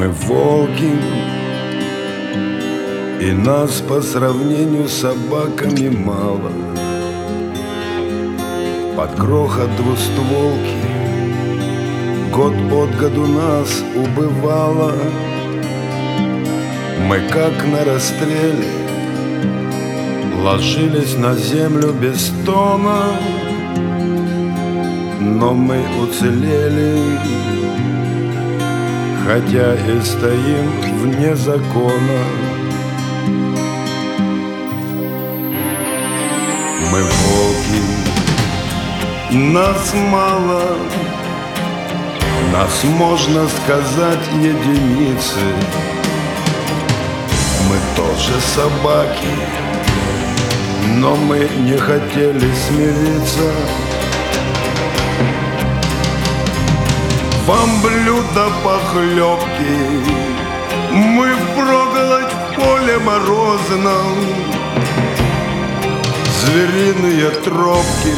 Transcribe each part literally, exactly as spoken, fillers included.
волки, и нас по сравнению с собаками мало. Под грохот двустволки год от году нас убывало. Мы как на расстреле ложились на землю без стона, но мы уцелели, хотя и стоим вне закона. Мы волки, нас мало, нас, можно сказать, единицы. Мы тоже собаки, но мы не хотели смириться. Вам блюдо похлебки, мы впроголодь в поле морозном. Звериные тропки,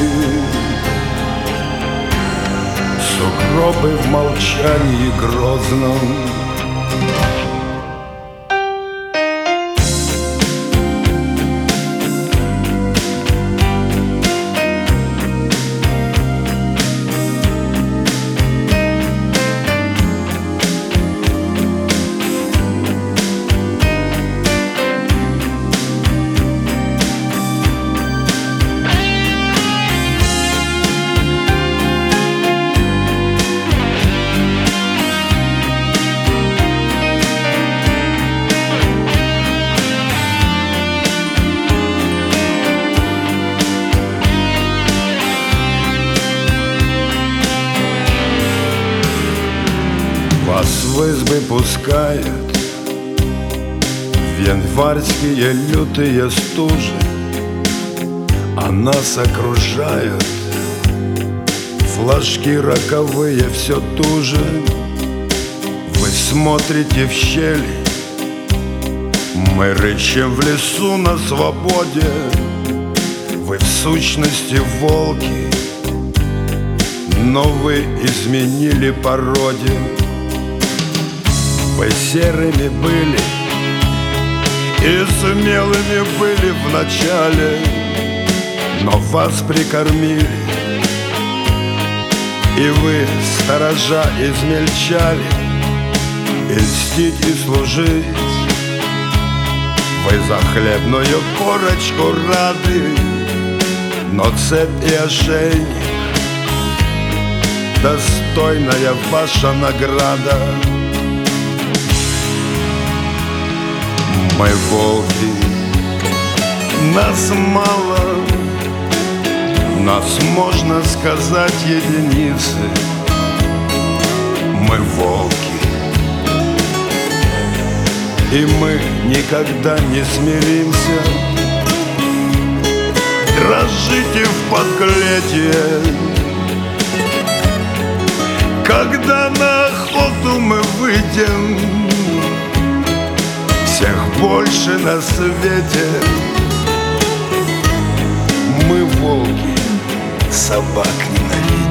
сугробы в молчании грозном. Вас в избы пускают в январские лютые стужи, а нас окружают флажки роковые все туже. Вы смотрите в щели, мы рычим в лесу на свободе. Вы в сущности волки, но вы изменили породе. Вы серыми были и смелыми были вначале, но вас прикормили, и вы, сторожа, измельчали. И льстить, и служить вы за хлебную корочку рады, но цепь и ошейник — достойная ваша награда. Мы волки, нас мало, нас, можно сказать, единицы. Мы волки, и мы никогда не смиримся. Дрожите в подклетие, когда на охоту мы выйдем. Всех больше на свете. Мы волки, собак ненавидим.